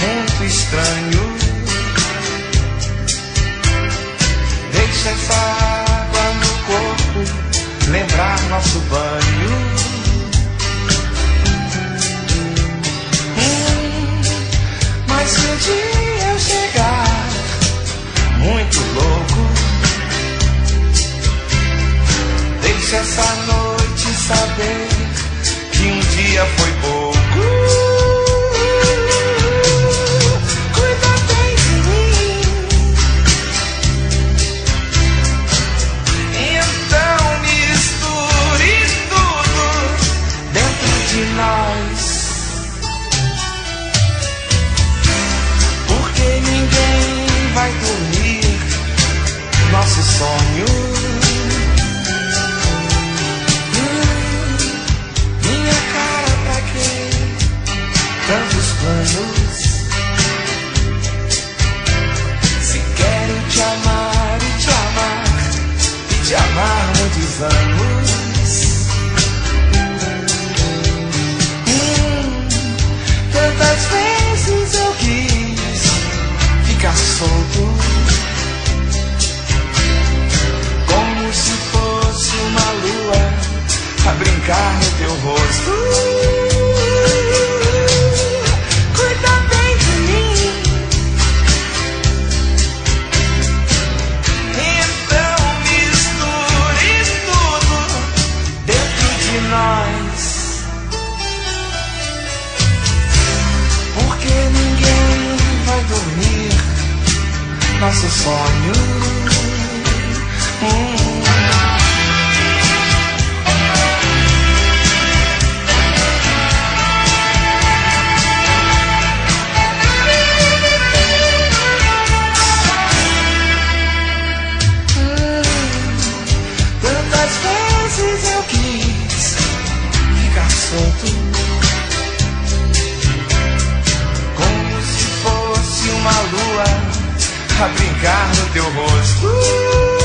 muito estranho. Deixa essa água no corpo lembrar nosso banho. Mas se um dia eu chegar muito louco, deixa essa noite saber que um dia foi pouco. Cuida bem de mim. Então misture tudo dentro de nós, porque ninguém vai dormir nosso sonho. Minha cara, pra quê tantos planos? Se quero te amar e te amar e te amar muitos anos. Tantas vezes eu quis ficar solto, como se fosse uma lua a brincar no teu rosto. Cuida bem de mim. Então misture tudo dentro de nós, porque ninguém vai dormir nosso sonho. Tantas vezes eu quis ficar solto, como se fosse uma lua a brincar no teu rosto.